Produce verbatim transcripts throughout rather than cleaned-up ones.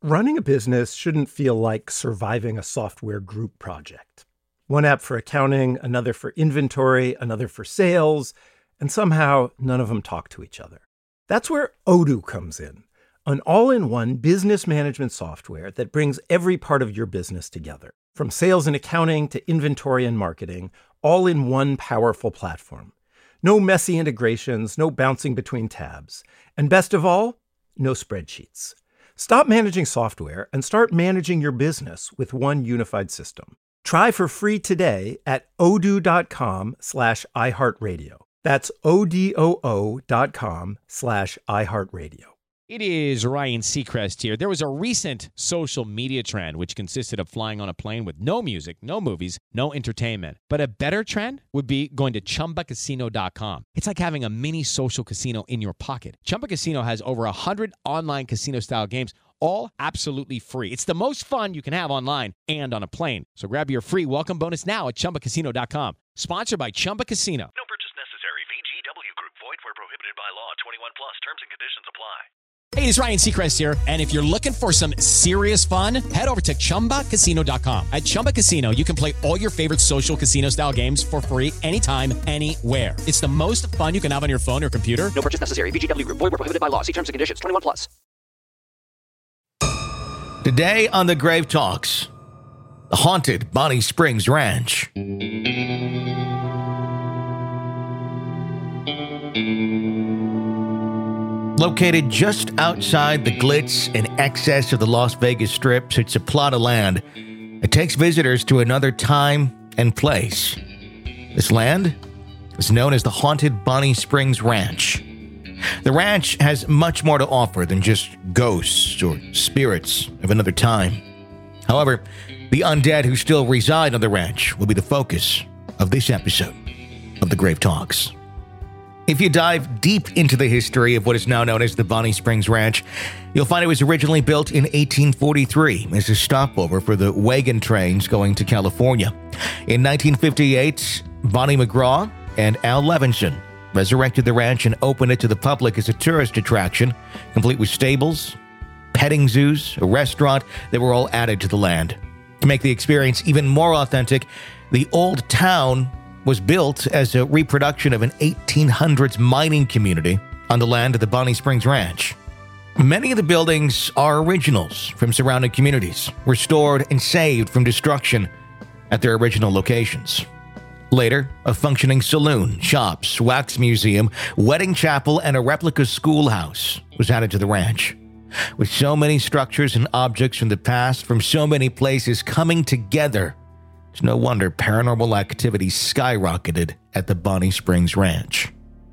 Running a business shouldn't feel like surviving a software group project. One app for accounting, another for inventory, another for sales, and somehow none of them talk to each other. That's where Odoo comes in, an all-in-one business management software that brings every part of your business together, from sales and accounting to inventory and marketing, all in one powerful platform. No messy integrations, no bouncing between tabs, and best of all, no spreadsheets. Stop managing software and start managing your business with one unified system. Try for free today at odoo.com slash iHeartRadio. That's O-D-O-O dot com slash iHeartRadio. It is Ryan Seacrest here. There was a recent social media trend which consisted of flying on a plane with no music, no movies, no entertainment. But a better trend would be going to Chumba Casino dot com. It's like having a mini social casino in your pocket. Chumba Casino has over one hundred online casino-style games, all absolutely free. It's the most fun you can have online and on a plane. So grab your free welcome bonus now at Chumba Casino dot com. Sponsored by Chumba Casino. No purchase necessary. V G W Group. Void where prohibited by law. twenty-one plus. Terms and conditions apply. Hey, it's Ryan Seacrest here, and if you're looking for some serious fun, head over to Chumba Casino dot com. At Chumba Casino, you can play all your favorite social casino-style games for free anytime, anywhere. It's the most fun you can have on your phone or computer. No purchase necessary. V G W Group. Void where prohibited by law. See terms and conditions. twenty-one plus. Today on The Grave Talks, the haunted Bonnie Springs Ranch. Located just outside the glitz and excess of the Las Vegas Strip sits a plot of land. It takes visitors to another time and place. This land is known as the haunted Bonnie Springs Ranch. The ranch has much more to offer than just ghosts or spirits of another time. However, the undead who still reside on the ranch will be the focus of this episode of The Grave Talks. If you dive deep into the history of what is now known as the Bonnie Springs Ranch, you'll find it was originally built in eighteen forty-three as a stopover for the wagon trains going to California. In nineteen fifty-eight, Bonnie McGraw and Al Levinson resurrected the ranch and opened it to the public as a tourist attraction, complete with stables, petting zoos, a restaurant that were all added to the land. To make the experience even more authentic, the old town was built as a reproduction of an eighteen hundreds mining community on the land of the Bonnie Springs Ranch. Many of the buildings are originals from surrounding communities, restored and saved from destruction at their original locations. Later, a functioning saloon, shops, wax museum, wedding chapel, and a replica schoolhouse was added to the ranch. With so many structures and objects from the past from so many places coming together, it's no wonder paranormal activity skyrocketed at the Bonnie Springs Ranch.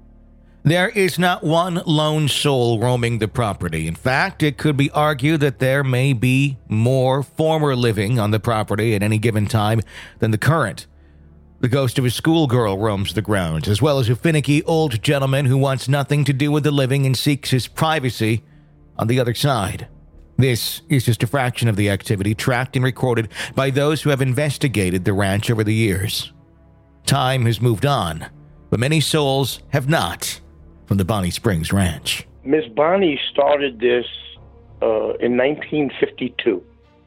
There is not one lone soul roaming the property. In fact, it could be argued that there may be more former living on the property at any given time than the current. The ghost of a schoolgirl roams the grounds, as well as a finicky old gentleman who wants nothing to do with the living and seeks his privacy on the other side. This is just a fraction of the activity tracked and recorded by those who have investigated the ranch over the years. Time has moved on, but many souls have not from the Bonnie Springs Ranch. Miss Bonnie started this uh, in nineteen fifty-two.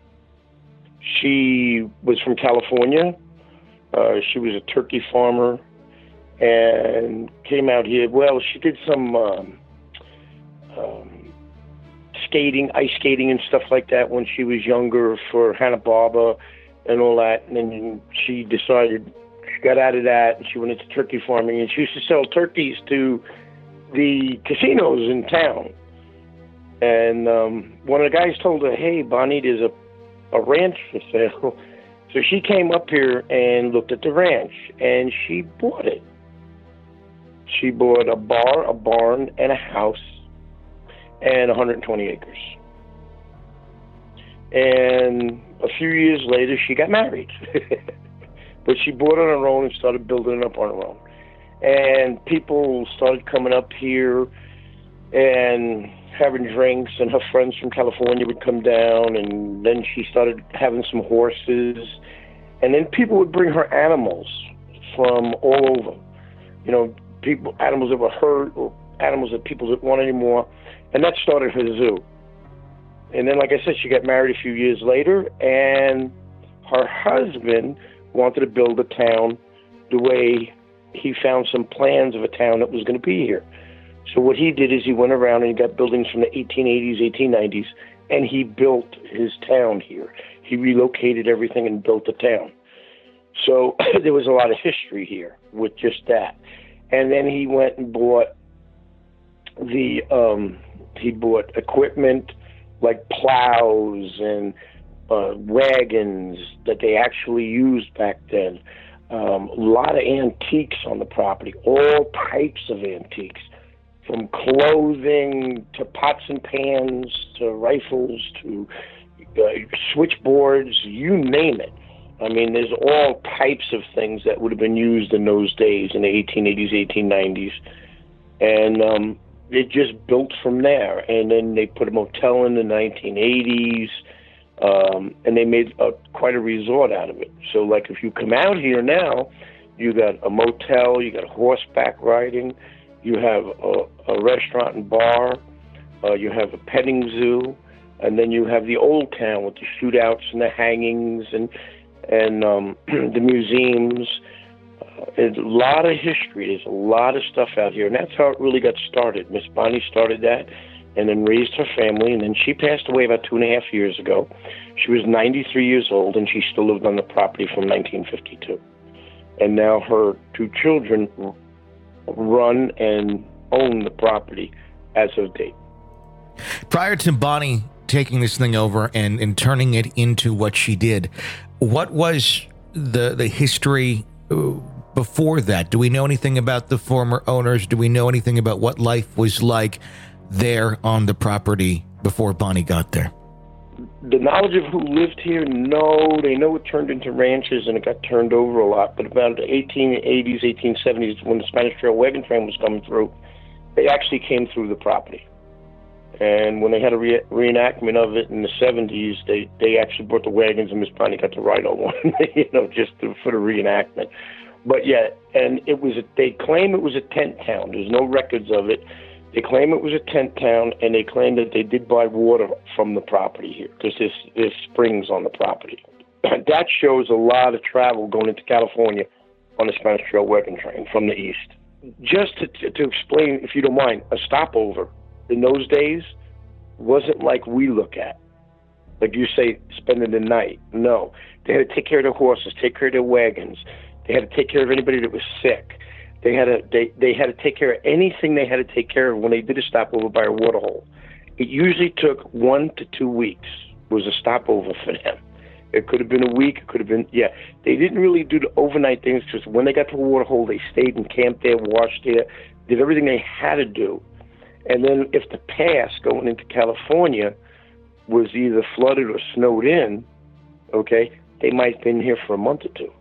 She was from California. Uh, she was a turkey farmer and came out here. Well, she did some um, um, skating, ice skating and stuff like that when she was younger for Hanna-Barbera and all that. And then she decided, she got out of that and she went into turkey farming. And she used to sell turkeys to the casinos in town. And um, one of the guys told her, hey, Bonnie, there's a, a ranch for sale. So she came up here and looked at the ranch, and she bought it. She bought a bar, a barn, and a house, and one hundred twenty acres. And a few years later, she got married. But she bought on her own and started building it up on her own. And people started coming up here and having drinks, and her friends from California would come down, and then she started having some horses, and then people would bring her animals from all over, you know, people, animals that were hurt or animals that people didn't want anymore, and that started her zoo. and then, like I said, she got married a few years later, and her husband wanted to build a town the way he found some plans of a town that was going to be here. So what he did is he went around and he got buildings from the eighteen eighties, eighteen nineties, and he built his town here. He relocated everything and built a town. So there was a lot of history here with just that. And then he went and bought the um, he bought equipment like plows and uh, wagons that they actually used back then. Um, a lot of antiques on the property, all types of antiques, from clothing to pots and pans to rifles to uh, switchboards, you name it. I mean, there's all types of things that would have been used in those days, in the eighteen eighties, eighteen nineties. And um, it just built from there. And then they put a motel in the nineteen eighties, um, and they made a, quite a resort out of it. So, like, if you come out here now, you got a motel, you got horseback riding, you have a, a restaurant and bar, uh, you have a petting zoo, and then you have the old town with the shootouts and the hangings and and um, the museums. Uh, there's a lot of history. There's a lot of stuff out here, and that's how it really got started. Miss Bonnie started that and then raised her family, and then she passed away about two and a half years ago. She was ninety-three years old, and she still lived on the property from nineteen fifty-two. And now her two children run and own the property as of date. Prior to Bonnie taking this thing over and, and turning it into what she did, what was the the history before that? Do we know anything about the former owners? Do we know anything about what life was like there on the property before Bonnie got there? The knowledge of who lived here, no. They know it turned into ranches and it got turned over a lot. But about the eighteen eighties, eighteen seventies, when the Spanish Trail wagon train was coming through, they actually came through the property. And when they had a re- reenactment of it in the seventies, they, they actually brought the wagons and Miss Bonnie got to ride on one, you know, just to, for the reenactment. But yeah, and it was, a, they claim it was a tent town. There's no records of it. They claim it was a tent town, and they claim that they did buy water from the property here because there's, there's springs on the property. That shows a lot of travel going into California on the Spanish Trail wagon train from the east. Just to, to, to explain, if you don't mind, a stopover in those days wasn't like we look at. Like you say, spending the night. No. They had to take care of their horses, take care of their wagons. They had to take care of anybody that was sick. They had to they, they had to take care of anything they had to take care of when they did a stopover by a water hole. It usually took one to two weeks was a stopover for them. It could have been a week. It could have been, yeah. They didn't really do the overnight things because when they got to a water hole, they stayed and camped there, washed there, did everything they had to do. And then if the pass going into California was either flooded or snowed in, okay, they might have been here for a month or two.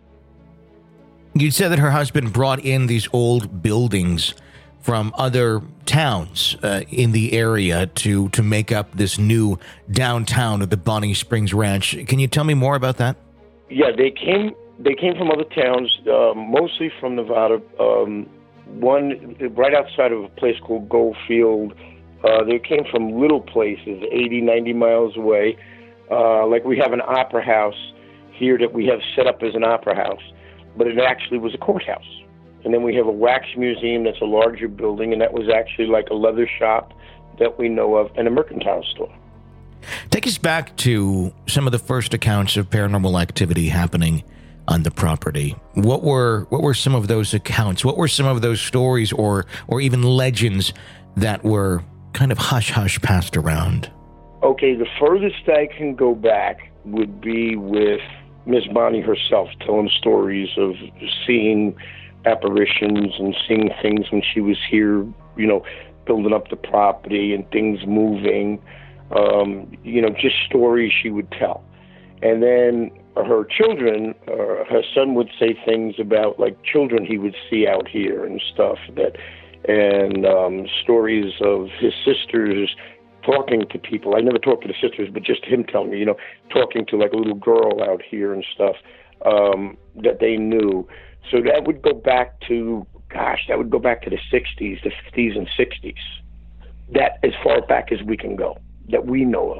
You said that her husband brought in these old buildings from other towns uh, in the area to, to make up this new downtown of the Bonnie Springs Ranch. Can you tell me more about that? Yeah, they came they came from other towns, uh, mostly from Nevada. Um, one right outside of a place called Goldfield. Uh, they came from little places, eighty, ninety miles away. Uh, like we have an opera house here that we have set up as an opera house, but it actually was a courthouse. And then we have a wax museum that's a larger building, and that was actually like a leather shop that we know of, and a mercantile store. Take us back to some of the first accounts of paranormal activity happening on the property. What were what were some of those accounts? What were some of those stories or or even legends that were kind of hush-hush passed around? Okay, the furthest I can go back would be with Miss Bonnie herself, telling stories of seeing apparitions and seeing things when she was here, you know, building up the property and things moving, um, you know, just stories she would tell. And then her children, uh, her son would say things about, like, children he would see out here and stuff, that, and um, stories of his sisters talking to people. I never talked to the sisters, but just him telling me, you know, talking to, like, a little girl out here and stuff um, that they knew. So that would go back to, gosh, that would go back to the sixties, the fifties and sixties. That as far back as we can go, that we know of.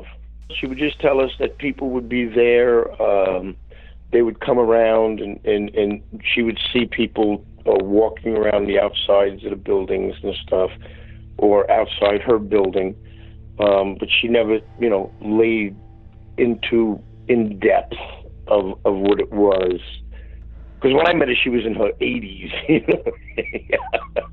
She would just tell us that people would be there. Um, they would come around, and, and, and she would see people uh, walking around the outsides of the buildings and stuff, or outside her building. Um, but she never, you know, laid into in depth of of what it was. Because when I met her, she was in her eighties. You know?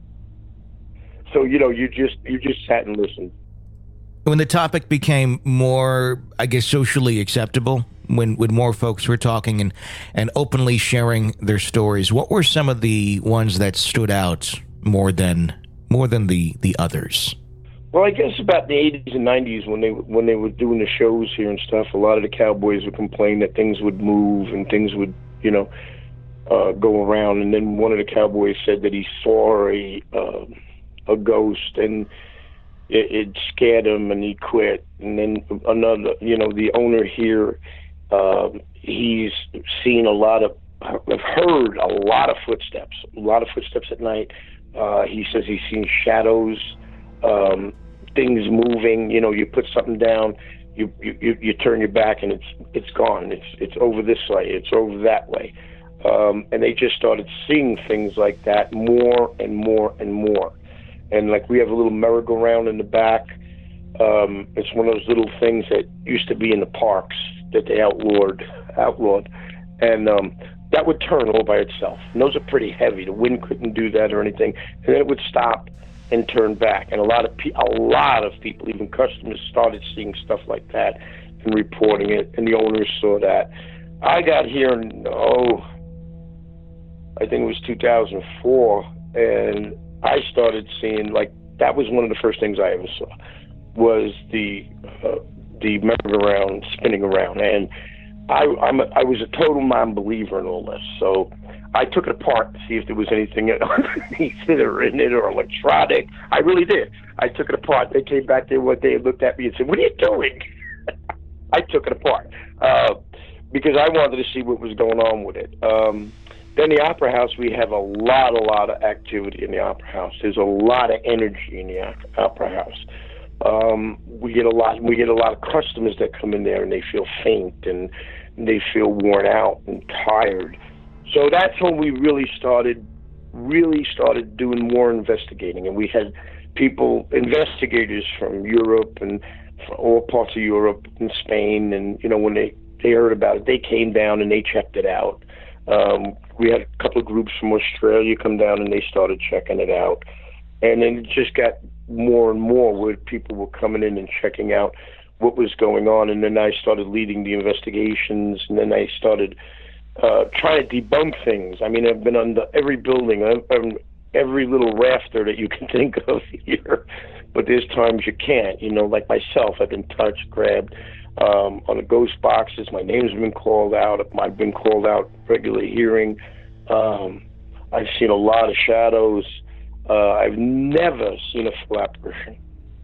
So you know, you just you just sat and listened. When the topic became more, I guess, socially acceptable, when, when more folks were talking and, and openly sharing their stories, what were some of the ones that stood out more than more than the, the others? Well, I guess about the eighties and nineties, when they when they were doing the shows here and stuff, a lot of the cowboys would complain that things would move and things would, you know, uh, go around. And then one of the cowboys said that he saw a uh, a ghost, and it, it scared him, and he quit. And then another, you know, the owner here, uh, he's seen a lot of, I've heard a lot of footsteps, a lot of footsteps at night. Uh, he says he's seen shadows. Um, things moving, you know, you put something down, you, you you turn your back and it's it's gone. It's it's over this way, it's over that way. Um, and they just started seeing things like that more and more and more. And like we have a little merry-go-round in the back. Um, it's one of those little things that used to be in the parks that they outlawed, outlawed. And um, that would turn all by itself. And those are pretty heavy. The wind couldn't do that or anything. And then it would stop and turn back, and a lot of pe- a lot of people, even customers, started seeing stuff like that and reporting it, and the owners saw that. I got here in, oh, I think it was two thousand four, and I started seeing, like, that was one of the first things I ever saw, was the uh, the merry-go-round spinning around, and I I'm a, I was a total non-believer in all this, so I took it apart to see if there was anything underneath it or in it or electronic. I really did. I took it apart. They came back there one day and looked at me and said, "What are you doing?" I took it apart uh, because I wanted to see what was going on with it. Um, then the Opera House, we have a lot, a lot of activity in the Opera House. There's a lot of energy in the Opera House. Um, we get a lot. We get a lot of customers that come in there and they feel faint and they feel worn out and tired. So that's when we really started, really started doing more investigating. And we had people, investigators from Europe and from all parts of Europe and Spain. And, you know, when they, they heard about it, they came down and they checked it out. Um, we had a couple of groups from Australia come down and they started checking it out. And then it just got more and more where people were coming in and checking out what was going on. And then I started leading the investigations, and then I started Uh, trying to debunk things. I mean, I've been on the, every building, on every little rafter that you can think of here, but there's times you can't. You know, like myself, I've been touched, grabbed um, on the ghost boxes. My name's been called out. I've been called out regular hearing. Um, I've seen a lot of shadows. Uh, I've never seen a full apparition.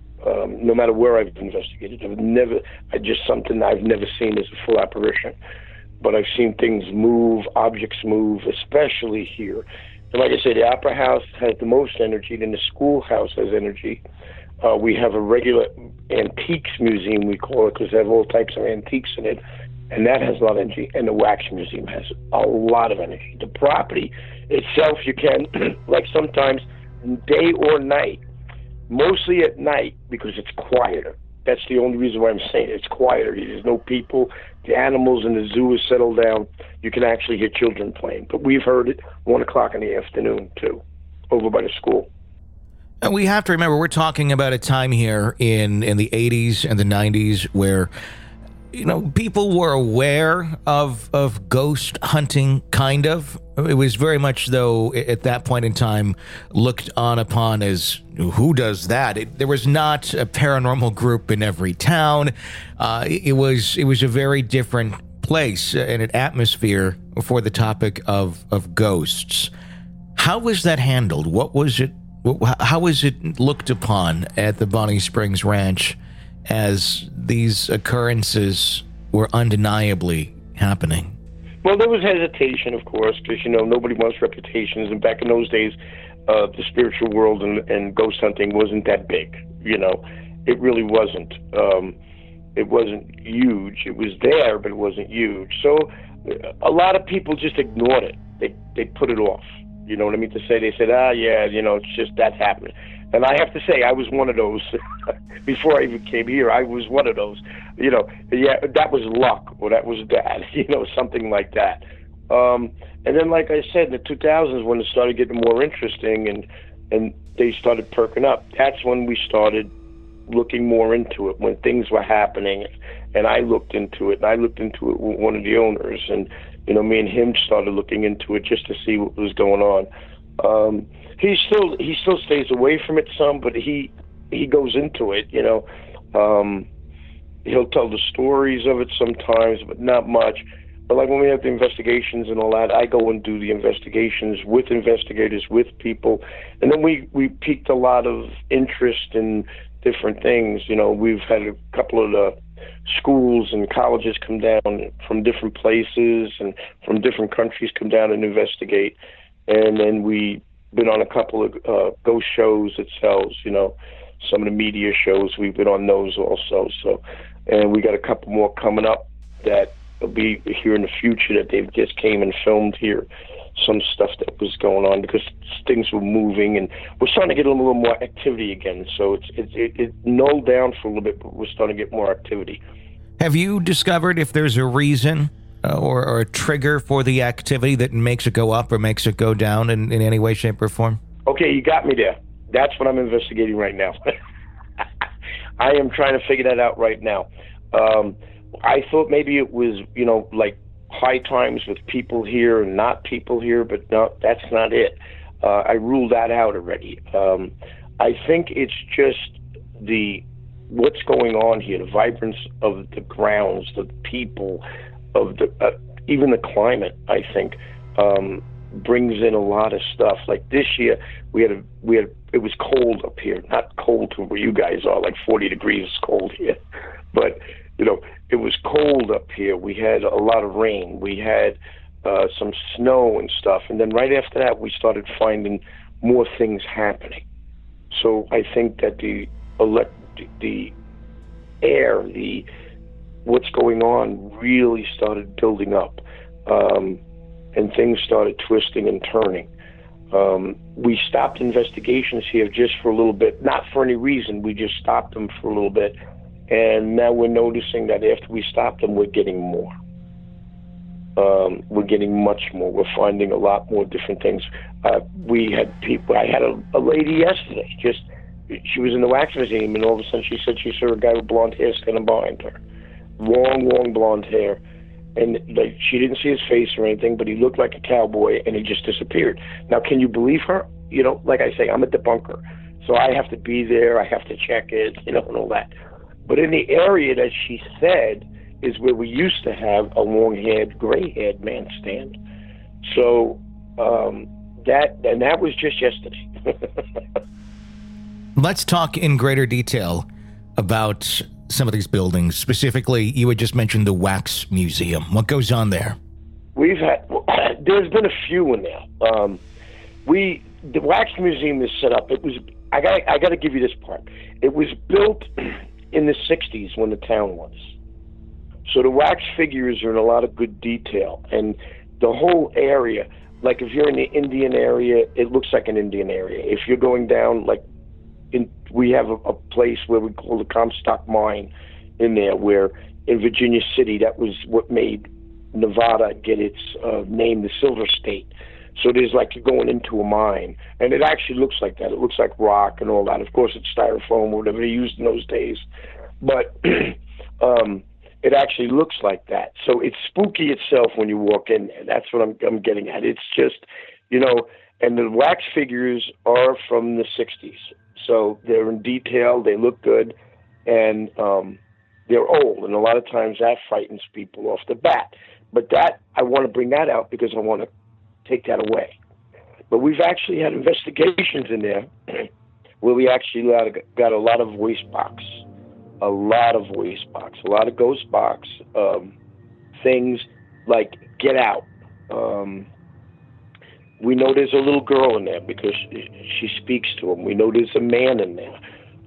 Um, no matter where I've investigated, I've never. I just something I've never seen is a full apparition. But I've seen things move, objects move, especially here. And like I said, the Opera House has the most energy, then the schoolhouse has energy. Uh, we have a regular antiques museum, we call it, because they have all types of antiques in it, and that has a lot of energy. And the wax museum has a lot of energy. The property itself, you can, like sometimes day or night, mostly at night because it's quieter. That's the only reason why I'm saying it. It's quieter. There's no people. The animals in the zoo are settled down. You can actually hear children playing. But we've heard it one o'clock in the afternoon, too, over by the school. And we have to remember, we're talking about a time here in, in the eighties and the nineties where, you know, people were aware of of ghost hunting, kind of. It was very much, though, at that point in time, looked on upon as, who does that? It, there was not a paranormal group in every town. Uh, it, it was it was a very different place and an atmosphere for the topic of, of ghosts. How was that handled? What was it? How was it looked upon at the Bonnie Springs Ranch as these occurrences were undeniably happening? Well, there was hesitation, of course, because, you know, nobody wants reputations. And back in those days, uh, the spiritual world and, and ghost hunting wasn't that big, you know. It really wasn't. Um, it wasn't huge. It was there, but it wasn't huge. So a lot of people just ignored it. They they put it off. You know what I mean to say? They said, ah, yeah, you know, it's just that's happening. And I have to say, I was one of those. Before I even came here, I was one of those. You know, yeah, that was luck, or that was bad. You know, something like that. Um, and then, like I said, in the two thousands, when it started getting more interesting and and they started perking up, that's when we started looking more into it, when things were happening. And I looked into it, and I looked into it with one of the owners. And, you know, me and him started looking into it just to see what was going on. Um, he still he still stays away from it some, but he he goes into it, you know. Um, he'll tell the stories of it sometimes, but not much. But like when we have the investigations and all that, I go and do the investigations with investigators, with people. And then we, we piqued a lot of interest in different things. You know, we've had a couple of the schools and colleges come down from different places and from different countries come down and investigate. And then we been on a couple of uh, ghost shows themselves, you know, some of the media shows, we've been on those also. So, and we got a couple more coming up that will be here in the future that they've just came and filmed here, some stuff that was going on because things were moving and we're starting to get a little more activity again. So it's, it's it, it nulled down for a little bit, but we're starting to get more activity. Have you discovered if there's a reason uh, or, or a trigger for the activity that makes it go up or makes it go down in, in any way, shape, or form? Okay, you got me there. That's what I'm investigating right now. I am trying to figure that out right now. Um, I thought maybe it was, you know, like high times with people here and not people here, but no, that's not it. Uh, I ruled that out already. Um, I think it's just the what's going on here, the vibrance of the grounds, the people, of the uh, even the climate. I think um, brings in a lot of stuff. Like this year, we had a we had it was cold up here, not cold to where you guys are, like forty degrees cold here, but you know it was cold up here. We had a lot of rain. We had uh, some snow and stuff, and then right after that, we started finding more things happening. So I think that the elect the air, the what's going on, really started building up. Um, and things started twisting and turning. Um, we stopped investigations here just for a little bit, not for any reason. We just stopped them for a little bit. And now we're noticing that after we stopped them, we're getting more. Um, we're getting much more. We're finding a lot more different things. Uh, we had people, I had a, a lady yesterday, just, she was in the wax museum, and all of a sudden she said she saw a guy with blonde hair standing behind her. Long, long blonde hair. And like, she didn't see his face or anything, but he looked like a cowboy, and he just disappeared. Now, can you believe her? You know, like I say, I'm a debunker, so I have to be there. I have to check it, you know, and all that. But in the area that she said is where we used to have a long-haired, gray-haired man stand. So um, that, and that was just yesterday. Let's talk in greater detail about some of these buildings. Specifically, you had just mentioned the Wax Museum. What goes on there? We've had, there's been a few in there. Um, we, the Wax Museum is set up. It was, I got, I got to give you this part. It was built in the sixties when the town was. So the wax figures are in a lot of good detail, and the whole area, like if you're in the Indian area, it looks like an Indian area. If you're going down, like, in, we have a, a place where we call the Comstock Mine in there, where in Virginia City, that was what made Nevada get its uh, name, the Silver State. So there's like you're going into a mine, and it actually looks like that. It looks like rock and all that. Of course, it's styrofoam or whatever they used in those days, but um, it actually looks like that. So it's spooky itself when you walk in there. That's what I'm, I'm getting at. It's just, you know, and the wax figures are from the sixties. So they're in detail, they look good, and um, they're old. And a lot of times that frightens people off the bat. But that, I want to bring that out because I want to take that away. But we've actually had investigations in there where we actually got a lot of waste box, a lot of waste box, a lot of ghost box um, things like Get Out. Um, we know there's a little girl in there because she, she speaks to him. We know there's a man in there.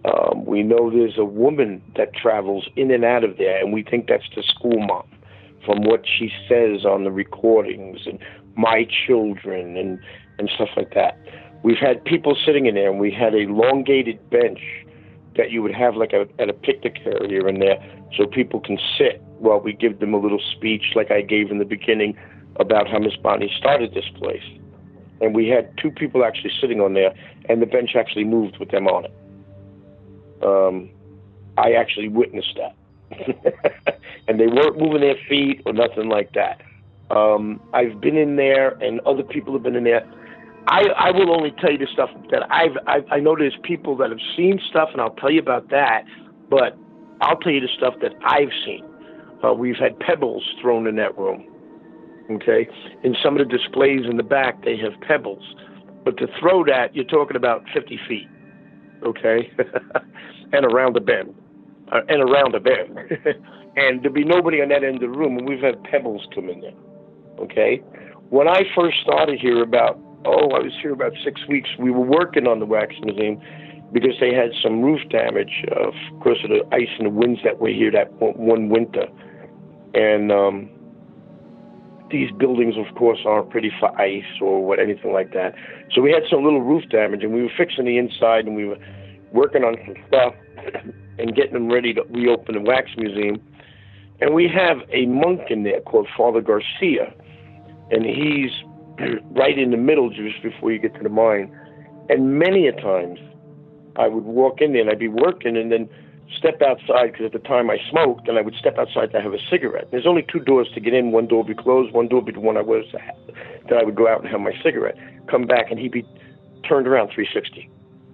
Um, we know there's a woman that travels in and out of there, and we think that's the school mom from what she says on the recordings and my children and, and stuff like that. We've had people sitting in there, and we had a elongated bench that you would have like a, at a picnic area in there so people can sit while we give them a little speech like I gave in the beginning about how Miss Bonnie started this place. And we had two people actually sitting on there, and the bench actually moved with them on it. Um, I actually witnessed that. And they weren't moving their feet or nothing like that. Um, I've been in there, and other people have been in there. I, I will only tell you the stuff that I've, I've, I know there's people that have seen stuff, and I'll tell you about that, but I'll tell you the stuff that I've seen. Uh, we've had pebbles thrown in that room, okay? In some of the displays in the back, they have pebbles. But to throw that, you're talking about fifty feet, okay? And around the bend, uh, and around the bend. And there'll be nobody on that end of the room, and we've had pebbles come in there, okay? When I first started here about, oh, I was here about six weeks, we were working on the Wax Museum because they had some roof damage, uh, of course, of the ice and the winds that were here that one winter. And um, these buildings, of course, aren't pretty for ice or what, anything like that. So we had some little roof damage, and we were fixing the inside, and we were working on some stuff and getting them ready to reopen the Wax Museum. And we have a monk in there called Father Garcia, and he's right in the middle just before you get to the mine. And many a times I would walk in there, and I'd be working, and then step outside, because at the time I smoked, and I would step outside to have a cigarette. There's only two doors to get in. One door would be closed, one door would be the one I was at. Then I would go out and have my cigarette, come back, and he'd be turned around three sixty.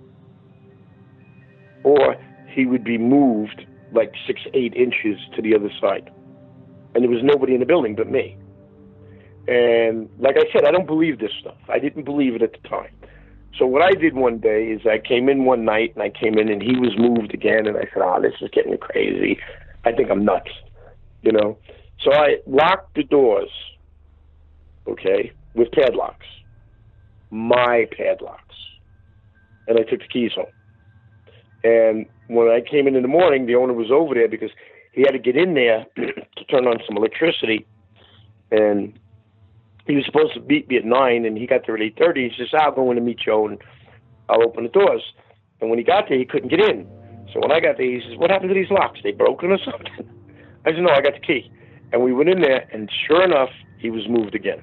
Or he would be moved like six, eight inches to the other side. And there was nobody in the building but me. And like I said, I don't believe this stuff. I didn't believe it at the time. So what I did one day is I came in one night, and I came in, and he was moved again, and I said, oh, this is getting crazy. I think I'm nuts, you know. So I locked the doors, okay, with padlocks, my padlocks, and I took the keys home. And when I came in in the morning, the owner was over there because he had to get in there to turn on some electricity, and he was supposed to meet me at nine, and he got there at eight thirty. He says, I'll go in and meet Joe, and I'll open the doors. And when he got there, he couldn't get in. So when I got there, he says, what happened to these locks? They broken or something? I said, no, I got the key. And we went in there, and sure enough, he was moved again.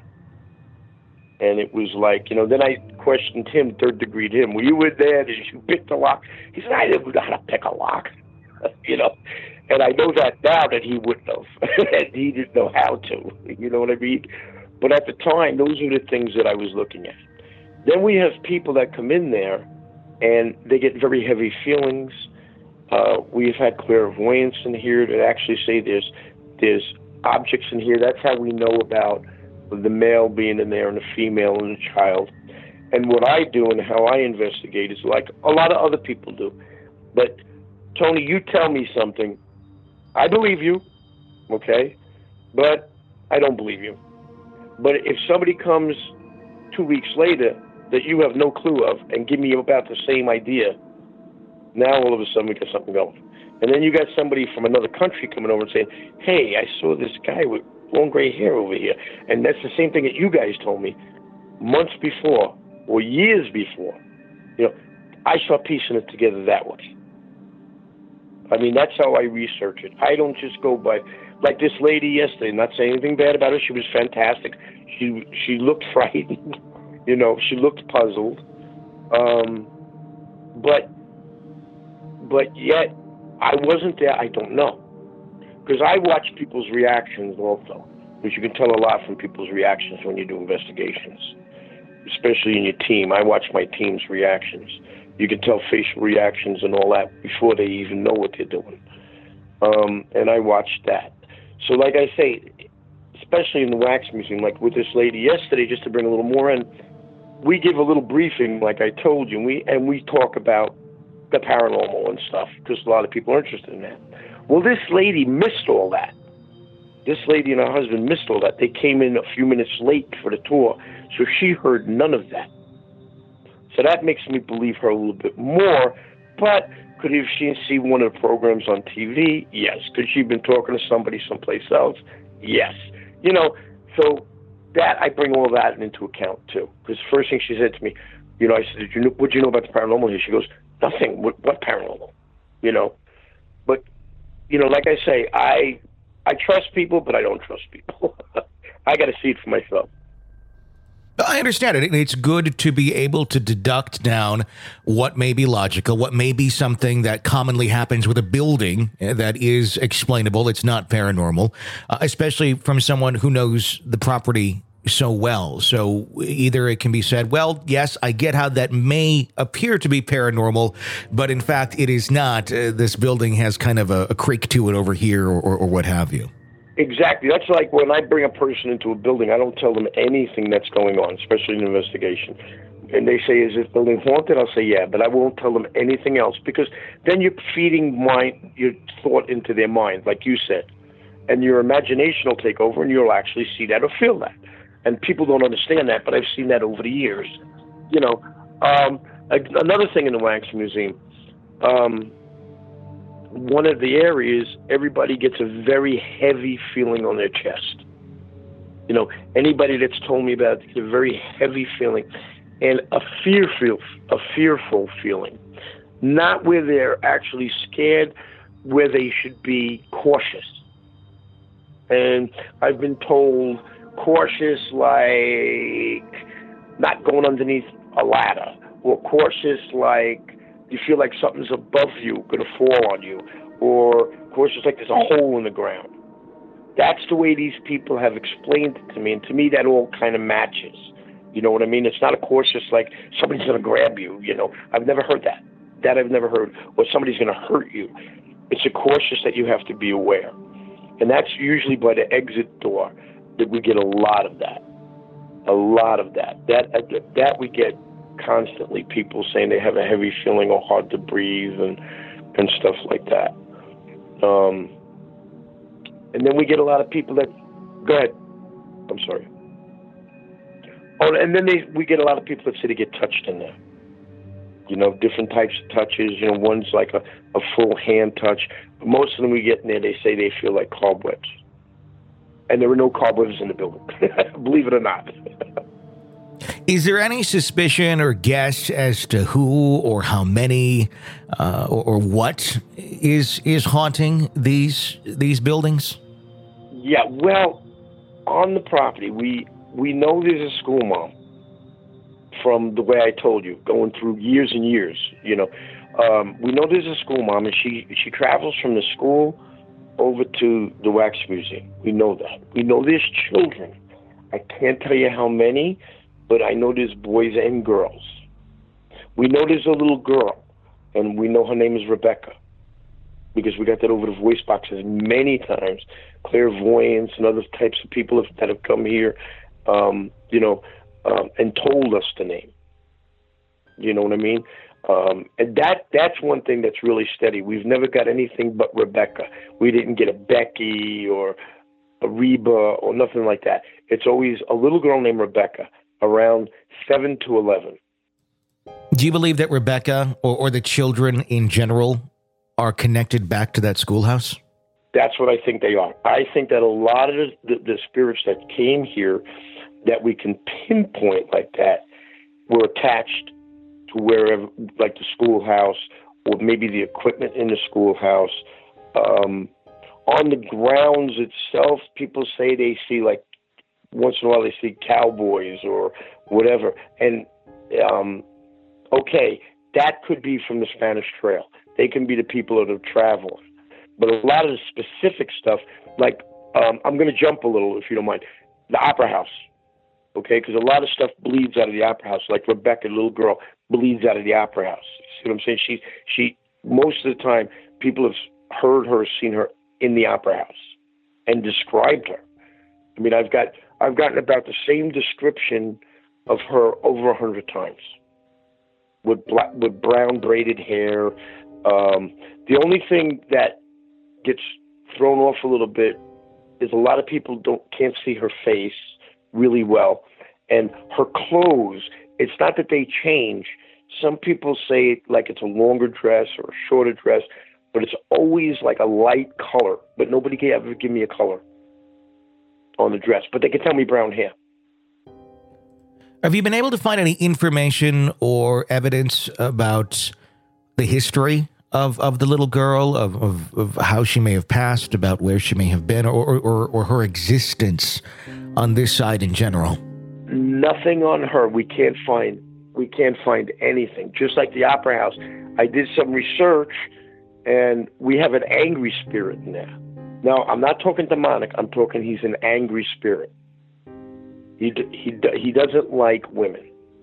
And it was like, you know, then I questioned him, third degree him. Were you in there? Did you pick the lock? He said, I didn't know how to pick a lock, you know. And I know that now that he wouldn't have. And he didn't know how to, you know what I mean? But at the time, those are the things that I was looking at. Then we have people that come in there, and they get very heavy feelings. Uh, we've had clairvoyance in here that actually say there's there's objects in here. That's how we know about the male being in there and the female and the child. And what I do and how I investigate is like a lot of other people do. But, Tony, you tell me something. I believe you, okay? But I don't believe you. But if somebody comes two weeks later that you have no clue of and give me about the same idea, now all of a sudden we got something going. And then you got somebody from another country coming over and saying, hey, I saw this guy with long gray hair over here. And that's the same thing that you guys told me months before or years before. You know, I start piecing it together that way. I mean, that's how I research it. I don't just go by... Like this lady yesterday, not saying anything bad about her. She was fantastic. She she looked frightened. You know, she looked puzzled. Um, but but yet, I wasn't there. I don't know. Because I watch people's reactions also. Because you can tell a lot from people's reactions when you do investigations. Especially in your team. I watch my team's reactions. You can tell facial reactions and all that before they even know what they're doing. Um, and I watched that. So like I say, especially in the Wax Museum, like with this lady yesterday, just to bring a little more in, we give a little briefing, like I told you, and we, and we talk about the paranormal and stuff, because a lot of people are interested in that. Well, this lady missed all that. This lady and her husband missed all that. They came in a few minutes late for the tour, so she heard none of that. So that makes me believe her a little bit more, but Could have she seen one of the programs on T V? Yes. Could she have been talking to somebody someplace else? Yes. You know, so that I bring all that into account too. Because the first thing she said to me, you know, I said, Did you know, what do you know about the paranormal here? She goes, nothing. What, what paranormal? You know, but you know, like I say, I I trust people, but I don't trust people. I got to see it for myself. I understand it. It's good to be able to deduct down what may be logical, what may be something that commonly happens with a building that is explainable. It's not paranormal, uh, especially from someone who knows the property so well. So either it can be said, well, yes, I get how that may appear to be paranormal, but in fact, it is not. Uh, this building has kind of a, a creak to it over here or, or, or what have you. Exactly. That's like when I bring a person into a building, I don't tell them anything that's going on, especially in an investigation. And they say, is this building haunted? I'll say, yeah, but I won't tell them anything else because then you're feeding mind, your thought into their mind, like you said. And your imagination will take over and you'll actually see that or feel that. And people don't understand that, but I've seen that over the years. You know, um, another thing in the Wax Museum, um, one of the areas, everybody gets a very heavy feeling on their chest. You know, anybody that's told me about it gets a very heavy feeling and a fearful, a fearful feeling. Not where they're actually scared, where they should be cautious. And I've been told cautious like not going underneath a ladder, or cautious like you feel like something's above you, going to fall on you, or cautious like there's a hole in the ground. That's the way these people have explained it to me, and to me that all kind of matches. You know what I mean? It's not a cautious like somebody's going to grab you, you know. I've never heard that. That I've never heard. Or somebody's going to hurt you. It's a cautious that you have to be aware. And that's usually by the exit door that we get a lot of that. A lot of that. That that we get constantly, people saying they have a heavy feeling or hard to breathe and and stuff like that. Um, and then we get a lot of people that, go ahead, I'm sorry. Oh, and then they we get a lot of people that say they get touched in there. You know, different types of touches. You know, one's like a, a full hand touch. Most of them we get in there, they say they feel like cobwebs. And there were no cobwebs in the building, believe it or not. Is there any suspicion or guess as to who or how many uh, or, or what is is haunting these these buildings? Yeah, well, on the property, we we know there's a school mom from the way I told you, going through years and years. You know, um, we know there's a school mom, and she she travels from the school over to the Wax Museum. We know that. We know there's children. I can't tell you how many, but I know there's boys and girls. We know there's a little girl, and we know her name is Rebecca, because we got that over the voice boxes many times. Clairvoyants and other types of people have, that have come here, um, you know, um, and told us the name. You know what I mean? Um, and that that's one thing that's really steady. We've never got anything but Rebecca. We didn't get a Becky or a Reba or nothing like that. It's always a little girl named Rebecca, around seven to eleven. Do you believe that Rebecca or, or the children in general are connected back to that schoolhouse? That's what I think they are. I think that a lot of the, the, the spirits that came here that we can pinpoint like that were attached to wherever, like the schoolhouse or maybe the equipment in the schoolhouse. Um, on the grounds itself, people say they see, like, once in a while they see cowboys or whatever. And, um, okay, that could be from the Spanish Trail. They can be the people that have traveled. But a lot of the specific stuff, like, um, I'm going to jump a little, if you don't mind, the Opera House, okay? Because a lot of stuff bleeds out of the Opera House. Like Rebecca, the little girl, bleeds out of the Opera House. See what I'm saying? She, she, most of the time, people have heard her, seen her in the Opera House and described her. I mean, I've got, I've gotten about the same description of her over a hundred times with black, with brown braided hair. Um, the only thing that gets thrown off a little bit is a lot of people don't can't see her face really well, and her clothes. It's not that they change; Some people say it like it's a longer dress or a shorter dress, but it's always like a light color. But nobody can ever give me a color on the dress, but they can tell me brown hair. Have you been able to find any information or evidence about the history of, of the little girl, of, of, of how she may have passed, about where she may have been, or, or, or her existence on this side in general? Nothing on her. We can't find we can't find anything. Just like the Opera House, I did some research, and we have an angry spirit in there. Now, I'm not talking demonic. I'm talking he's an angry spirit. He he he doesn't like women.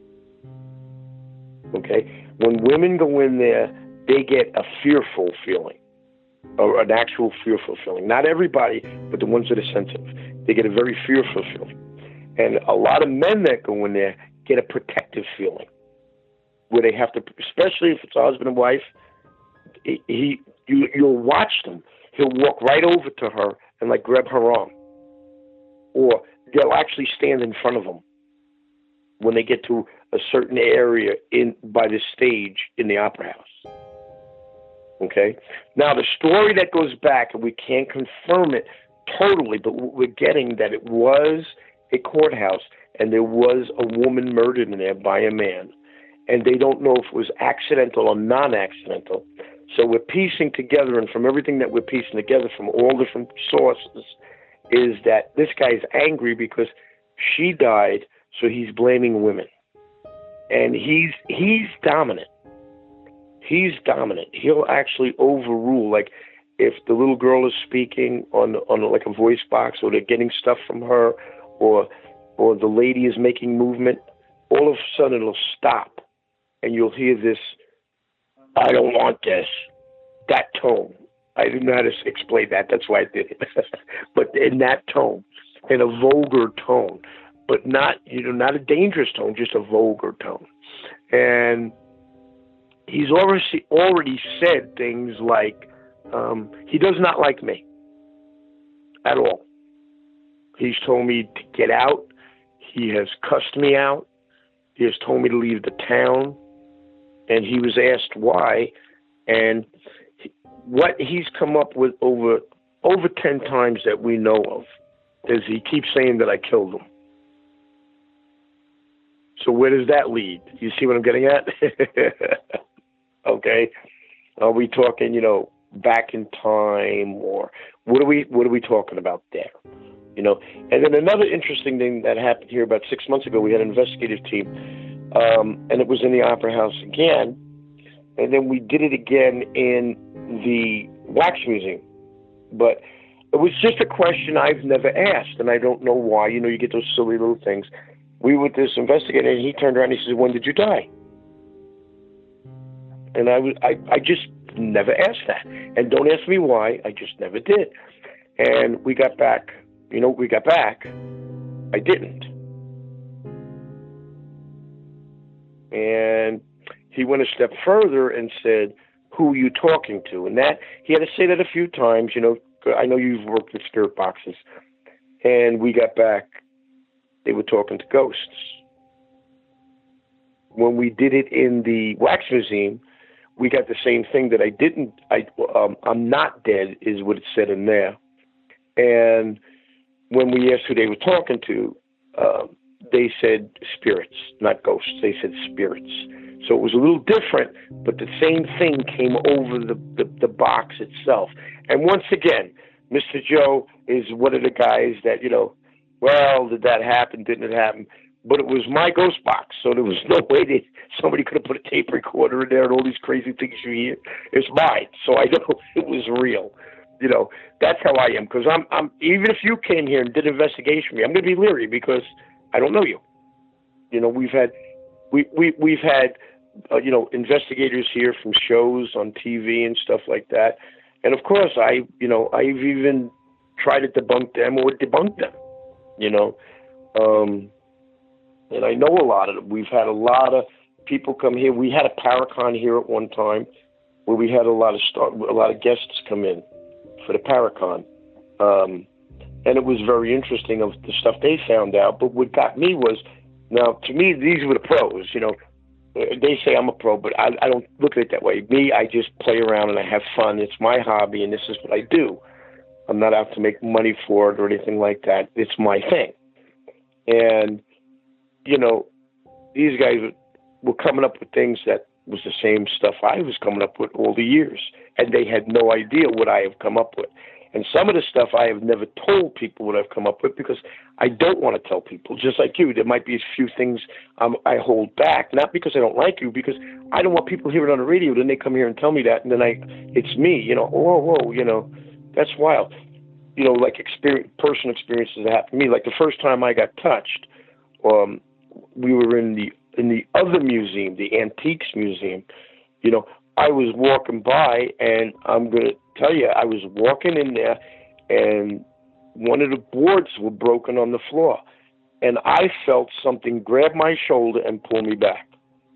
Okay, when women go in there, they get a fearful feeling, or an actual fearful feeling. Not everybody, but the ones that are sensitive, they get a very fearful feeling. And a lot of men that go in there get a protective feeling, where they have to, especially if it's a husband and wife. He, he you you'll watch them. He'll walk right over to her and like grab her arm, or they'll actually stand in front of them when they get to a certain area in by the stage in the Opera House. Okay? Now, the story that goes back, and we can't confirm it totally, but we're getting that it was a courthouse, and there was a woman murdered in there by a man, and they don't know if it was accidental or non-accidental. So we're piecing together, and from everything that we're piecing together from all different sources, is that this guy's angry because she died, so he's blaming women. And he's he's dominant. He's dominant. He'll actually overrule. Like, if the little girl is speaking on on like a voice box, or they're getting stuff from her, or or the lady is making movement, all of a sudden it'll stop, and you'll hear this, "I don't want this," that tone. I didn't know how to explain that. That's why I did it. But in that tone, in a vulgar tone, but not, you know, not a dangerous tone, just a vulgar tone. And he's already already said things like, um, he does not like me at all. He's told me to get out. He has cussed me out. He has told me to leave the town. And he was asked why. And he, what he's come up with over over ten times that we know of is he keeps saying that I killed him. So where does that lead? You see what I'm getting at? Okay. Are we talking, you know, back in time, or what are we what are we talking about there? You know, and then another interesting thing that happened here about six months ago, we had an investigative team, um, and it was in the Opera House again, and then we did it again in the Wax Museum. But it was just a question I've never asked, and I don't know why. You know, you get those silly little things. We were with this investigator, and he turned around and he said, "When did you die?" And I, was, I, I just never asked that. And don't ask me why, I just never did. And we got back, you know, we got back, I didn't. And he went a step further and said, "Who are you talking to?" And that, he had to say that a few times, you know. I know you've worked with spirit boxes. And we got back, they were talking to ghosts. When we did it in the Wax Museum, we got the same thing, that I didn't, I, um, I'm not dead is what it said in there. And when we asked who they were talking to, uh, they said spirits, not ghosts. They said spirits. So it was a little different, but the same thing came over the, the, the box itself. And once again, Mister Joe is one of the guys that, you know, well, did that happen? Didn't it happen? But it was my ghost box, so there was no way that somebody could have put a tape recorder in there and all these crazy things you hear. It's mine, so I know it was real. You know, that's how I am. Because I'm, I'm, even if you came here and did an investigation for me, I'm going to be leery because I don't know you. You know, we've had, we, we, we've had, uh, you know, investigators here from shows on T V and stuff like that. And of course, I, you know, I've even tried to debunk them or debunk them. You know. Um, And I know a lot of them. We've had a lot of people come here. We had a Paracon here at one time, where we had a lot of star, a lot of guests come in for the Paracon, um, and it was very interesting of the stuff they found out. But what got me was, now to me, these were the pros. You know, they say I'm a pro, but I, I don't look at it that way. Me, I just play around and I have fun. It's my hobby, and this is what I do. I'm not out to make money for it or anything like that. It's my thing. And, you know, these guys were coming up with things that was the same stuff I was coming up with all the years, and they had no idea what I have come up with. And some of the stuff I have never told people what I've come up with because I don't want to tell people. Just like you, there might be a few things um, I hold back, not because I don't like you, because I don't want people to hear it on the radio. Then they come here and tell me that, and then I, it's me, you know, whoa, whoa, you know, that's wild. You know, like experience, personal experiences that happened to me. Like the first time I got touched, um, we were in the in the other museum, the Antiques Museum. You know, I was walking by, and I'm going to tell you, I was walking in there, and one of the boards were broken on the floor. And I felt something grab my shoulder and pull me back.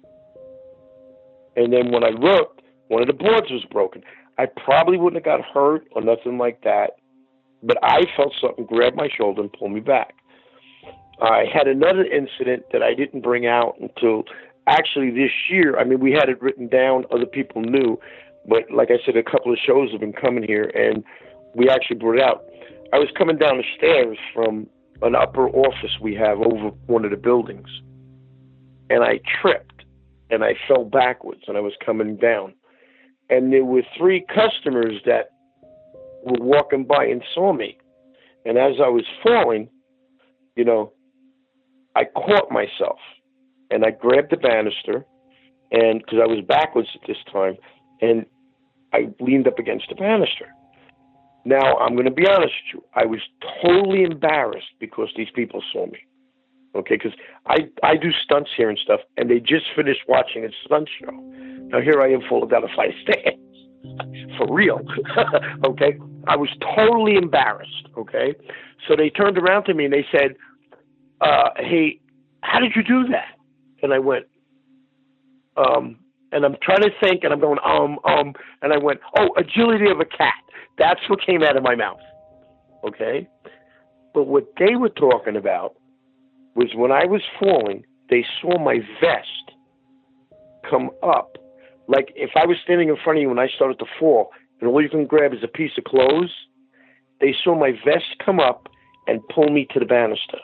And then when I looked, one of the boards was broken. I probably wouldn't have got hurt or nothing like that, but I felt something grab my shoulder and pull me back. I had another incident that I didn't bring out until actually this year. I mean, we had it written down, other people knew, but like I said, a couple of shows have been coming here, and we actually brought it out. I was coming down the stairs from an upper office we have over one of the buildings, and I tripped, and I fell backwards, and I was coming down. And there were three customers that were walking by and saw me. And as I was falling, you know, I caught myself, and I grabbed the banister, and because I was backwards at this time, and I leaned up against the banister. Now, I'm going to be honest with you. I was totally embarrassed because these people saw me, okay? Because I, I do stunts here and stuff, and they just finished watching a stunt show. Now, here I am falling down a flight of stairs, for real, okay? I was totally embarrassed, okay? So they turned around to me, and they said, uh, hey, how did you do that? And I went, um, and I'm trying to think, and I'm going, um, um, and I went, oh, agility of a cat. That's what came out of my mouth, okay? But what they were talking about was when I was falling, they saw my vest come up. Like if I was standing in front of you when I started to fall, and all you can grab is a piece of clothes, they saw my vest come up and pull me to the banister.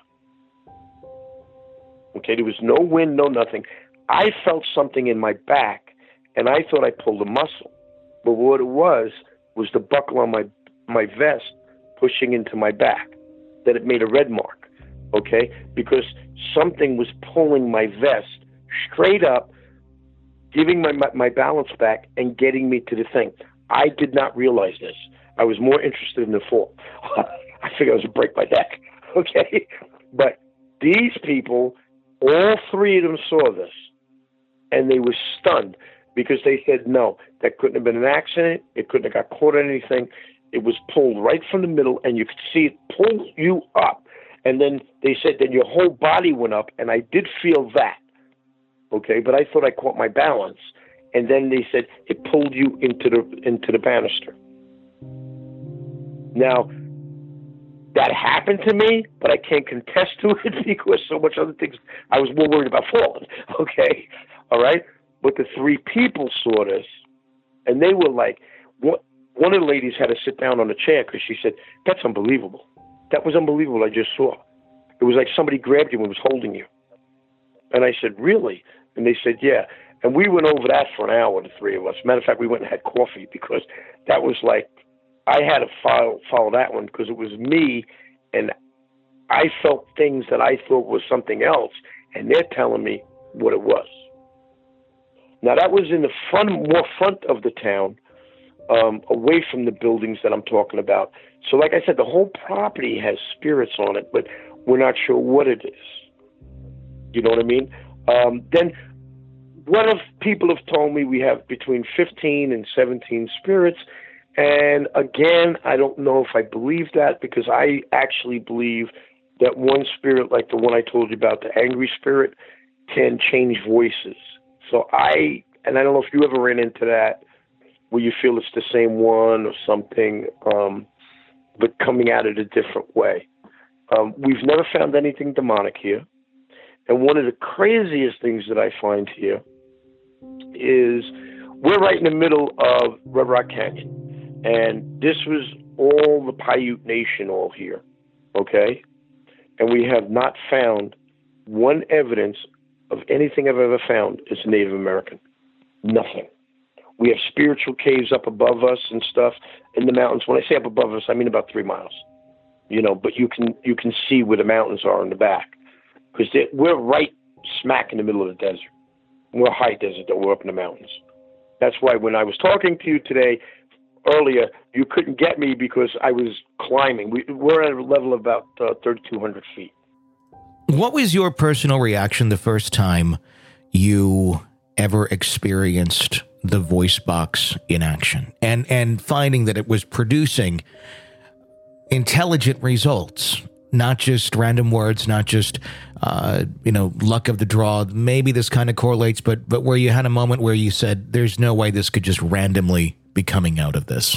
Okay, there was no wind, no nothing. I felt something in my back, and I thought I pulled a muscle. But what it was was the buckle on my my vest pushing into my back, that it made a red mark, okay? Because something was pulling my vest straight up, giving my, my, my balance back, and getting me to the thing. I did not realize this. I was more interested in the fall. I figured I was going to break my neck, okay? But these people, all three of them saw this, and they were stunned because they said, no, that couldn't have been an accident. It couldn't have got caught on anything. It was pulled right from the middle, and you could see it pull you up. And then they said that your whole body went up, and I did feel that, okay? But I thought I caught my balance. And then they said it pulled you into the into the banister. Now, that happened to me, but I can't contest to it because so much other things. I was more worried about falling, okay? All right? But the three people saw this, and they were like, one, one of the ladies had to sit down on a chair because she said, that's unbelievable. That was unbelievable I just saw. It was like somebody grabbed you and was holding you. And I said, really? And they said, yeah. And we went over that for an hour, the three of us. Matter of fact, we went and had coffee because that was like, I had to follow, follow that one because it was me, and I felt things that I thought was something else, and they're telling me what it was. Now, that was in the front, more front of the town, um, away from the buildings that I'm talking about. So like I said, the whole property has spirits on it, but we're not sure what it is. You know what I mean? Um, then what if people have told me we have between fifteen and seventeen spirits? And again, I don't know if I believe that because I actually believe that one spirit, like the one I told you about, the angry spirit, can change voices. So I, and I don't know if you ever ran into that, where you feel it's the same one or something, um, but coming at it a different way. Um, we've never found anything demonic here. And one of the craziest things that I find here is we're right in the middle of Red Rock Canyon, and this was all the Paiute Nation all here, okay? And we have not found one evidence of anything I've ever found as Native American. Nothing. We have spiritual caves up above us and stuff in the mountains. When I say up above us, I mean about three miles. You know, but you can you can see where the mountains are in the back, because we're right smack in the middle of the desert. We're high desert, though we're up in the mountains. That's why when I was talking to you today, earlier, you couldn't get me because I was climbing. We, we're at a level of about uh, thirty-two hundred feet. What was your personal reaction the first time you ever experienced the voice box in action and, and finding that it was producing intelligent results, not just random words, not just, uh, you know, luck of the draw? Maybe this kind of correlates, but, but where you had a moment where you said, there's no way this could just randomly be coming out of this.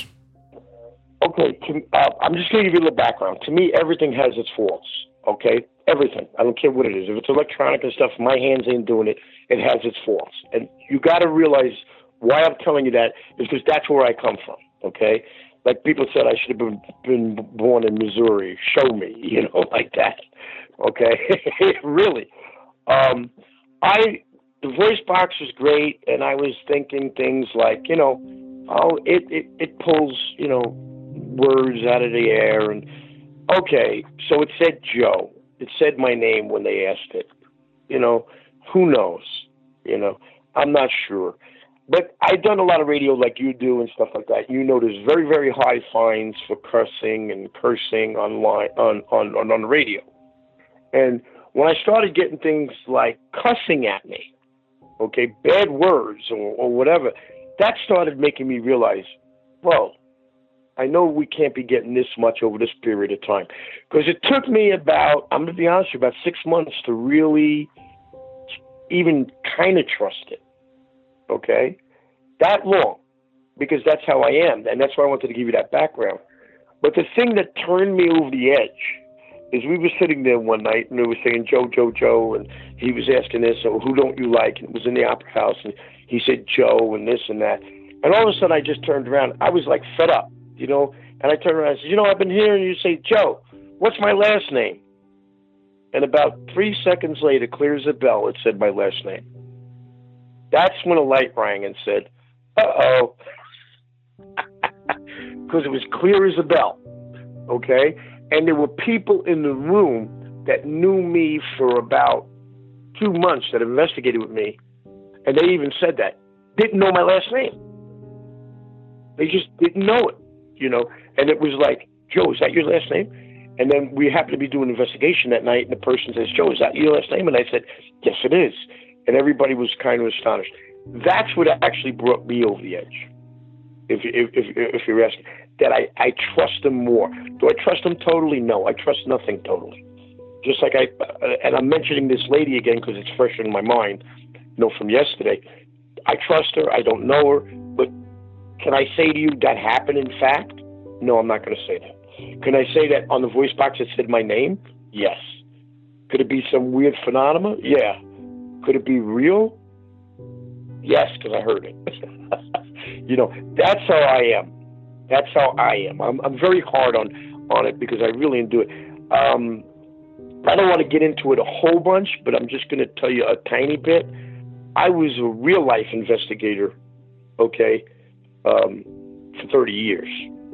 Okay, to, uh, I'm just going to give you a little background. To me, everything has its faults, okay? Everything. I don't care what it is. If it's electronic and stuff, my hands ain't doing it. It has its faults. And you got to realize why I'm telling you that is because that's where I come from, okay? Like people said, I should have been, been born in Missouri. Show me, you know, like that, okay? Really. Um, I the voice box was great, and I was thinking things like, you know, oh, it, it, it pulls, you know, words out of the air. And okay, so it said Joe. It said my name when they asked it. You know, who knows? You know, I'm not sure. But I've done a lot of radio like you do and stuff like that. You know, there's very, very high fines for cursing and cursing online on, on, on, on the radio. And when I started getting things like cussing at me, okay, bad words or, or whatever, that started making me realize, whoa, I know we can't be getting this much over this period of time. Because it took me about, I'm going to be honest with you, about six months to really even kind of trust it. Okay? That long. Because that's how I am. And that's why I wanted to give you that background. But the thing that turned me over the edge is we were sitting there one night and they were saying, Joe, Joe, Joe. And he was asking this, oh, who don't you like? And it was in the opera house. And he said Joe and this and that. And all of a sudden I just turned around. I was like fed up, you know. And I turned around and I said, you know, I've been hearing you say Joe. What's my last name? And about three seconds later, clear as a bell, it said my last name. That's when a light rang and said, uh-oh. Because it was clear as a bell, okay? And there were people in the room that knew me for about two months that investigated with me, and they even said that. Didn't know my last name. They just didn't know it, you know? And it was like, Joe, is that your last name? And then we happened to be doing an investigation that night, and the person says, Joe, is that your last name? And I said, yes, it is. And everybody was kind of astonished. That's what actually brought me over the edge, if, if, if, if you're asking. That I, I trust them more. Do I trust them totally? No, I trust nothing totally. Just like I, and I'm mentioning this lady again because it's fresh in my mind, you know, from yesterday. I trust her. I don't know her. But can I say to you that happened in fact? No, I'm not going to say that. Can I say that on the voice box it said my name? Yes. Could it be some weird phenomenon? Yeah. Could it be real? Yes, because I heard it. You know, that's how I am. That's how I am. I'm, I'm very hard on, on it because I really do it. Um, I don't want to get into it a whole bunch, but I'm just going to tell you a tiny bit. I was a real-life investigator, okay, um, for thirty years.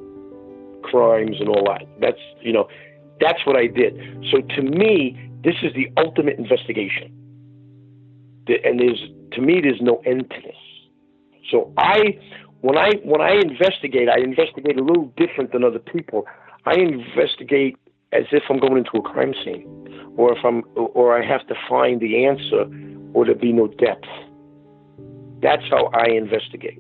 Crimes and all that. That's, you know, that's what I did. So to me, this is the ultimate investigation. And there's, to me, there's no end to this. So I, when I, when I investigate, I investigate a little different than other people. I investigate as if I'm going into a crime scene, or if I'm, or I have to find the answer, or there be no depth. That's how I investigate.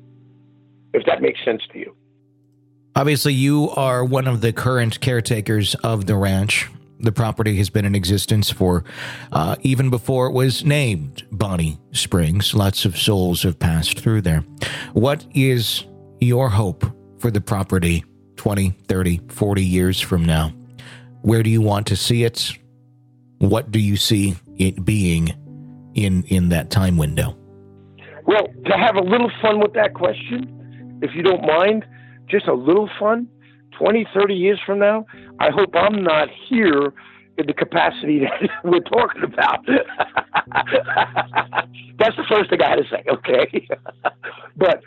If that makes sense to you. Obviously, you are one of the current caretakers of the ranch. The property has been in existence for uh, even before it was named Bonnie Springs. Lots of souls have passed through there. What is your hope for the property twenty, thirty, forty years from now? Where do you want to see it? What do you see it being in, in that time window? Well, to have a little fun with that question, if you don't mind, just a little fun, twenty, thirty years from now, I hope I'm not here in the capacity that we're talking about. That's the first thing I had to say, okay? but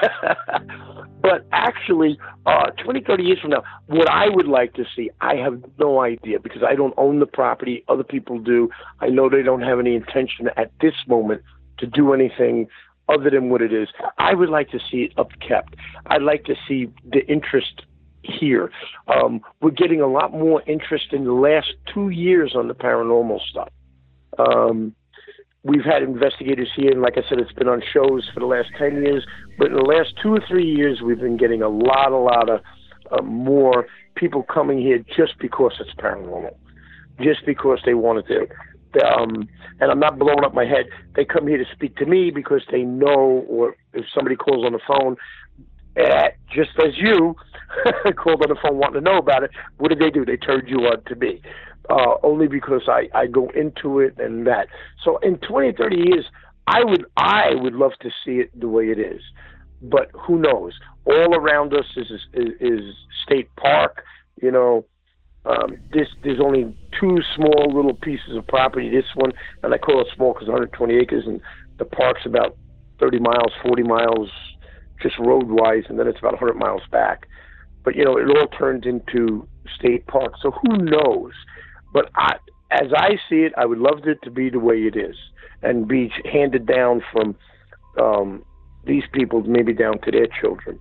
but actually, uh, twenty, thirty years from now, what I would like to see, I have no idea because I don't own the property. Other people do. I know they don't have any intention at this moment to do anything other than what it is. I would like to see it upkept. I'd like to see the interest here. Um, we're getting a lot more interest in the last two years on the paranormal stuff. Um, we've had investigators here, and like I said, it's been on shows for the last ten years, but in the last two or three years, we've been getting a lot, a lot of uh, more people coming here just because it's paranormal, just because they want to do it. Um, and I'm not blowing up my head. They come here to speak to me because they know, or if somebody calls on the phone, eh, just as you called on the phone wanting to know about it, what did they do? They turned you on to me. Uh, only because I, I go into it and that. So in twenty, thirty years, I would I would love to see it the way it is. But who knows? All around us is is, is state park, you know. Um, this, there's only two small little pieces of property. This one, and I call it small because one hundred twenty acres, and the park's about thirty miles, forty miles, just road-wise, and then it's about one hundred miles back. But, you know, it all turned into state park, so who knows? But I, as I see it, I would love it to be the way it is and be handed down from um, these people maybe down to their children.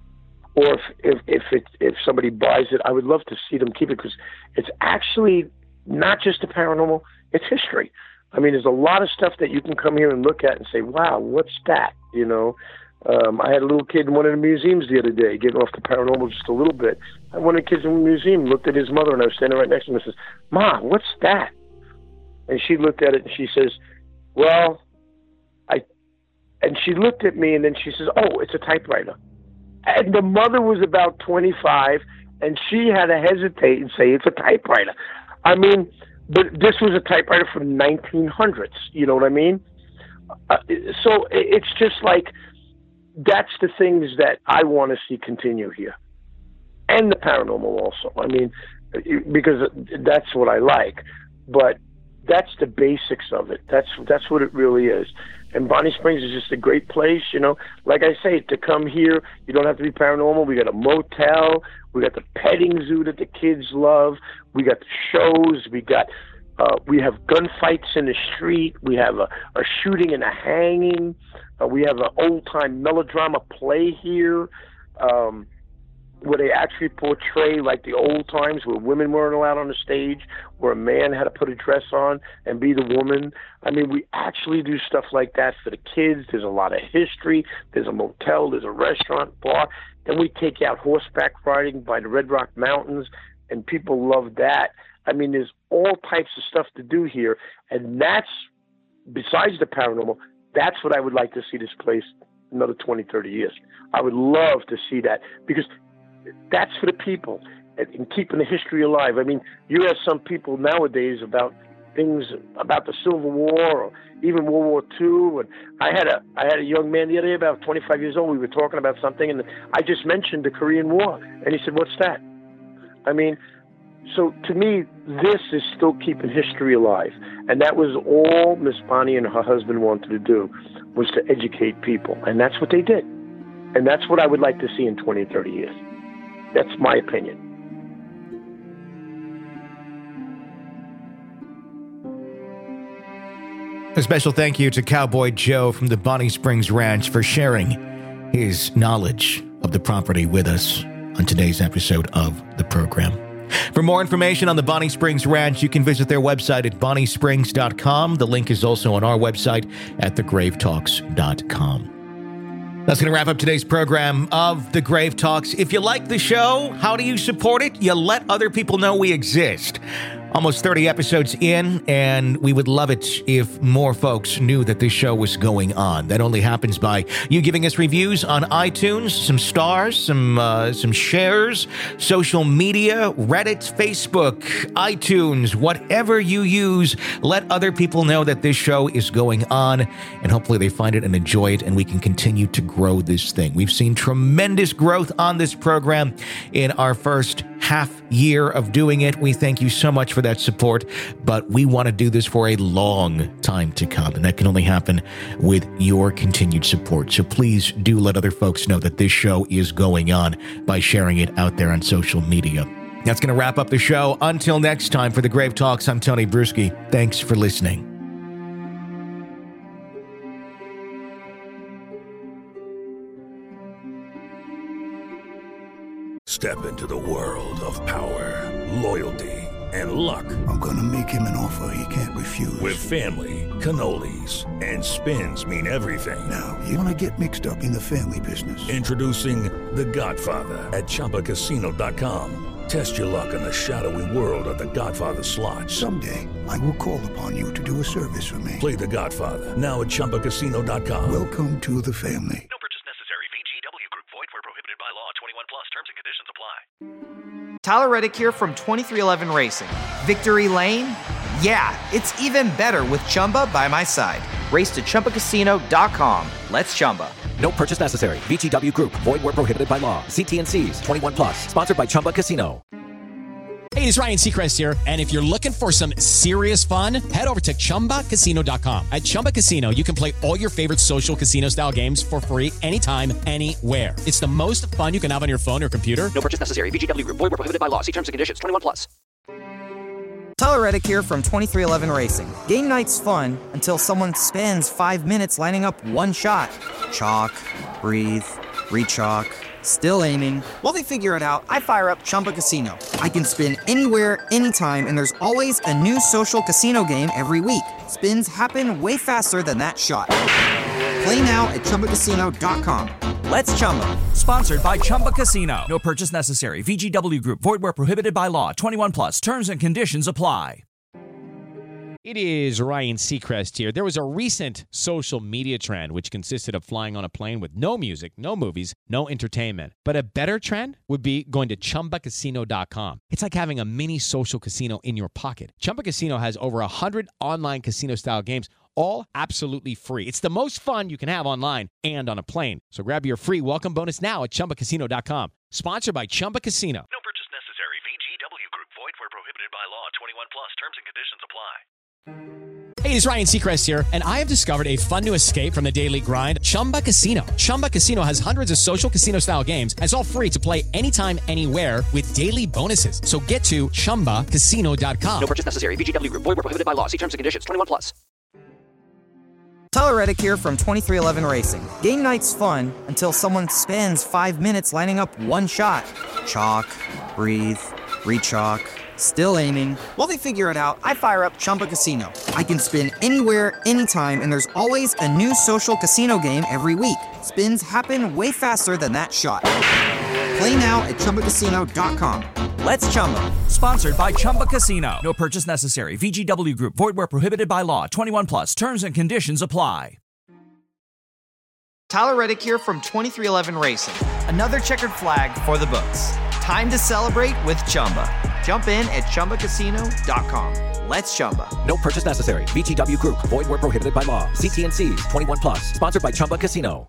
Or if if if, it, if somebody buys it, I would love to see them keep it because it's actually not just the paranormal, it's history. I mean, there's a lot of stuff that you can come here and look at and say, wow, what's that? You know, um, I had a little kid in one of the museums the other day, getting off the paranormal just a little bit. One of the kids in the museum looked at his mother, and I was standing right next to him and says, Mom, what's that? And she looked at it and she says, well, I, and she looked at me and then she says, oh, it's a typewriter. And the mother was about twenty-five, and she had to hesitate and say it's a typewriter. I mean, but this was a typewriter from the nineteen hundreds. You know what I mean? Uh, so it's just like that's the things that I want to see continue here, and the paranormal also. I mean, because that's what I like. But that's the basics of it. That's that's what it really is. And Bonnie Springs is just a great place, you know. Like I say, to come here, you don't have to be paranormal. We got a motel. We got the petting zoo that the kids love. We got the shows. We got uh, we have gunfights in the street. We have a, a shooting and a hanging. Uh, we have an old-time melodrama play here. Um, where they actually portray like the old times where women weren't allowed on the stage, where a man had to put a dress on and be the woman. I mean, we actually do stuff like that for the kids. There's a lot of history. There's a motel. There's a restaurant, bar. Then we take out horseback riding by the Red Rock Mountains, and people love that. I mean, there's all types of stuff to do here, and that's, besides the paranormal, that's what I would like to see this place another twenty, thirty years. I would love to see that because that's for the people and keeping the history alive. I mean, you have some people nowadays about things about the Civil War or even World War Two. And I had a I had a young man the other day, about twenty-five years old. We were talking about something, and I just mentioned the Korean War, and he said, "What's that?" I mean, so to me, this is still keeping history alive, and that was all Miss Bonnie and her husband wanted to do, was to educate people, and that's what they did, and that's what I would like to see in twenty, thirty years. That's my opinion. A special thank you to Cowboy Joe from the Bonnie Springs Ranch for sharing his knowledge of the property with us on today's episode of the program. For more information on the Bonnie Springs Ranch, you can visit their website at bonnie springs dot com. The link is also on our website at the grave talks dot com. That's going to wrap up today's program of The Grave Talks. If you like the show, how do you support it? You let other people know we exist. Almost thirty episodes in, and we would love it if more folks knew that this show was going on. That only happens by you giving us reviews on iTunes, some stars, some uh, some shares, social media, Reddit, Facebook, iTunes, whatever you use. Let other people know that this show is going on, and hopefully they find it and enjoy it, and we can continue to grow this thing. We've seen tremendous growth on this program in our first half year of doing it. We thank you so much for that support, but we want to do this for a long time to come, and that can only happen with your continued support. So please do let other folks know that this show is going on by sharing it out there on social media. That's going to wrap up the show. Until next time, for the Grave Talks, I'm Tony Bruschi. Thanks for listening. Step into the world of power, loyalty, and luck. I'm gonna make him an offer he can't refuse. With family, cannolis, and spins mean everything. Now, you wanna get mixed up in the family business. Introducing The Godfather at Chumba Casino dot com. Test your luck in the shadowy world of The Godfather slot. Someday, I will call upon you to do a service for me. Play The Godfather now at Chumba Casino dot com. Welcome to the family. No purchase necessary. V G W Group. Void where prohibited by law. twenty-one plus. Terms and conditions apply. Tyler Reddick here from twenty-three eleven Racing. Victory Lane? Yeah, it's even better with Chumba by my side. Race to Chumba Casino dot com. Let's Chumba. No purchase necessary. V G W Group. Void where prohibited by law. See T and C's. twenty-one plus. Sponsored by Chumba Casino. Hey, it's Ryan Seacrest here, and if you're looking for some serious fun, head over to Chumba Casino dot com. At Chumba Casino, you can play all your favorite social casino-style games for free anytime, anywhere. It's the most fun you can have on your phone or computer. No purchase necessary. V G W Group. Void where prohibited by law. See terms and conditions. twenty-one plus. Tyler Reddick here from twenty-three eleven Racing. Game night's fun until someone spends five minutes lining up one shot. Chalk, breathe, re-chalk, still aiming. While they figure it out, I fire up Chumba Casino. I can spin anywhere, anytime, and there's always a new social casino game every week. Spins happen way faster than that shot. Play now at Chumba Casino dot com. Let's Chumba. Sponsored by Chumba Casino. No purchase necessary. V G W Group. Void where prohibited by law. twenty-one plus. Terms and conditions apply. It is Ryan Seacrest here. There was a recent social media trend which consisted of flying on a plane with no music, no movies, no entertainment. But a better trend would be going to Chumba Casino dot com. It's like having a mini social casino in your pocket. Chumba Casino has over one hundred online casino-style games, all absolutely free. It's the most fun you can have online and on a plane. So grab your free welcome bonus now at Chumba Casino dot com. Sponsored by Chumba Casino. No purchase necessary. V G W Group. Void where prohibited by law. twenty-one plus. Terms and conditions apply. Hey, it's Ryan Seacrest here, and I have discovered a fun new escape from the daily grind, Chumba Casino. Chumba Casino has hundreds of social casino-style games, and it's all free to play anytime, anywhere with daily bonuses. So get to Chumba Casino dot com. No purchase necessary. V G W Group. Void where prohibited by law. See terms and conditions. twenty-one plus. Tyler Reddick here from twenty-three eleven Racing. Game night's fun until someone spends five minutes lining up one shot. Chalk, breathe, re-chalk, still aiming. While they figure it out, I fire up Chumba Casino. I can spin anywhere, anytime, and there's always a new social casino game every week. Spins happen way faster than that shot. Play now at Chumba Casino dot com. Let's Chumba. Sponsored by Chumba Casino. No purchase necessary. V G W Group. Void where prohibited by law. twenty-one plus. Terms and conditions apply. Tyler Reddick here from twenty-three eleven Racing. Another checkered flag for the books. Time to celebrate with Chumba. Jump in at Chumba Casino dot com. Let's Chumba. No purchase necessary. V G W Group. Void where prohibited by law. See T and C's. twenty-one plus. Sponsored by Chumba Casino.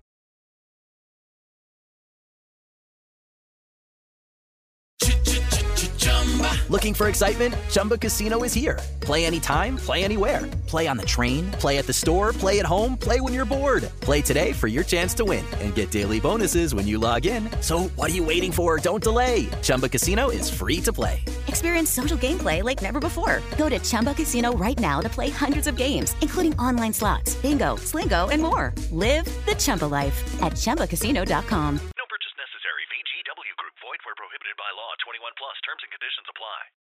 Looking for excitement? Chumba Casino is here. Play anytime, play anywhere. Play on the train, play at the store, play at home, play when you're bored. Play today for your chance to win and get daily bonuses when you log in. So what are you waiting for? Don't delay. Chumba Casino is free to play. Experience social gameplay like never before. Go to Chumba Casino right now to play hundreds of games, including online slots, bingo, Slingo, and more. Live the Chumba life at Chumba Casino dot com. No purchase necessary. V G W Group. Void where prohibited by law. twenty-one plus. Terms and conditions apply.